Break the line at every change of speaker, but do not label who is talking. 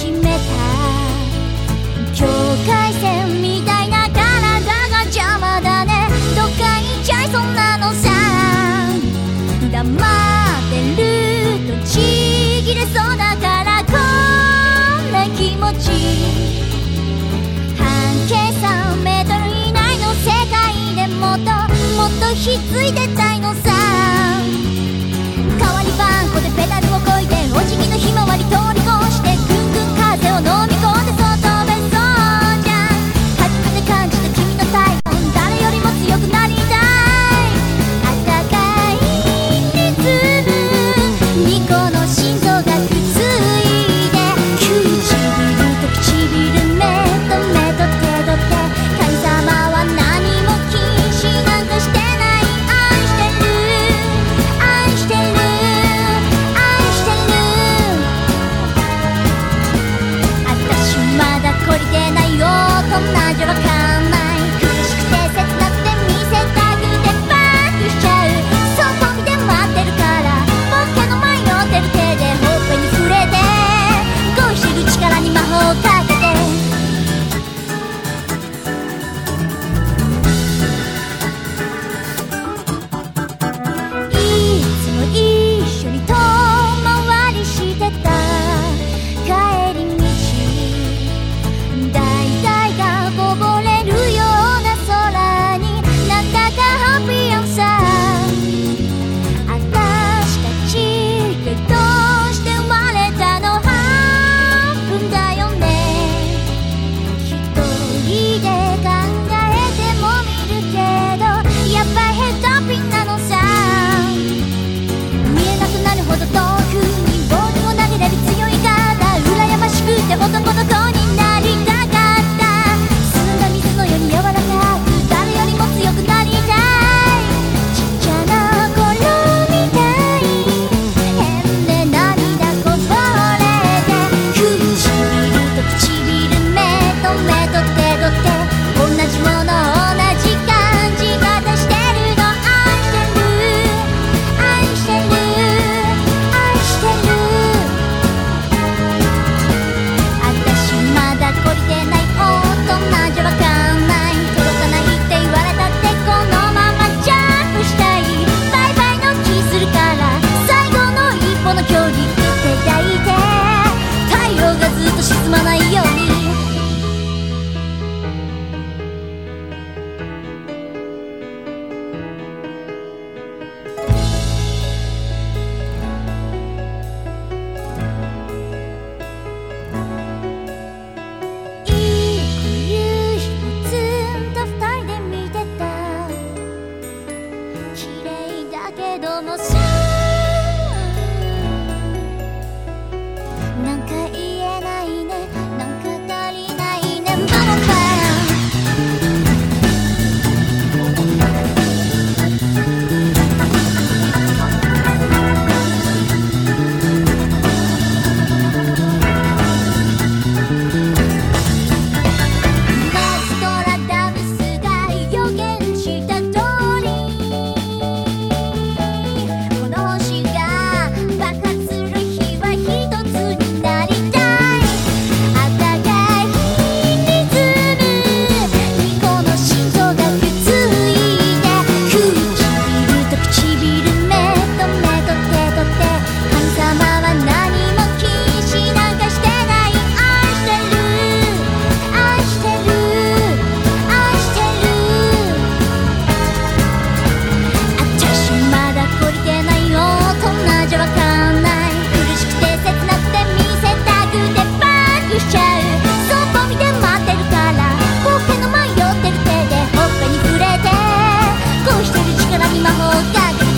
しめた境界線みたいな体が邪魔だね。どっか行っちゃいそうなのさ。黙ってるとちぎれそうだからこんな気持ち。半径3メートル以内の世界でもっとひっついてたいのさ。代わりばんこでペダルをこいでお辞儀のひまわり通り越してぐんぐん風を飲み込んでそう飛べそうじゃん。初めて感じた君の体温、誰よりも強くなりたい。暖かいリズムにこの心臓がくっついて、唇と唇、目と目と手と手、神様は何も禁止なんかしてない。愛してる愛してる愛してる。私まだ懲りてないよ、こんなじゃわかんない。苦しくて切なくて見せたくてバックしちゃう。外見て待ってるからポッケの前のってる手でほっぺに触れて、恋してる力に魔法をかけて。いつも一緒に遠回りしてた帰り道、大体がこぼれるような空になんだかハッピーやんさ。私たちってどうして生まれたの、半分だよね。一人で考えてもみるけどやっぱヘッドピンなのさ。見えなくなるほど遠くにボールを投げれる強いから羨ましくて男の子になりたかった。澄んだ水のように柔らかく誰よりも強くなりたい。ちっちゃな頃みたい変で涙こぼれて、唇と唇、目と目と手と手、同じもの同じ感じ方してるの。愛してる愛してる愛してる。私まだ懲りてない大人じゃわかんない。届かないって言われたってこのままジャンプしたい。バイバイの気するから最後の一歩の距離手抱いて、太陽がずっと沈まないように。夕日をずっと二人で見てた。綺麗だけどもさ、なんか言えないね、なんか足りないね。バンバンノストラダムスが予言した通り、この星が爆発する日は一つになりたい。暖かいリズムにこの心臓がくっついて、唇と唇、目と目と手と手、神様は何も禁止なんかしてない。愛してる愛してる愛してる。私まだ懲りてない大人じゃわかんない。苦しくて切なくて見せたくてバックしちゃう。外見て待ってるからポッケの迷ってる手でほっぺに触れて、恋してる力に魔法をかけて。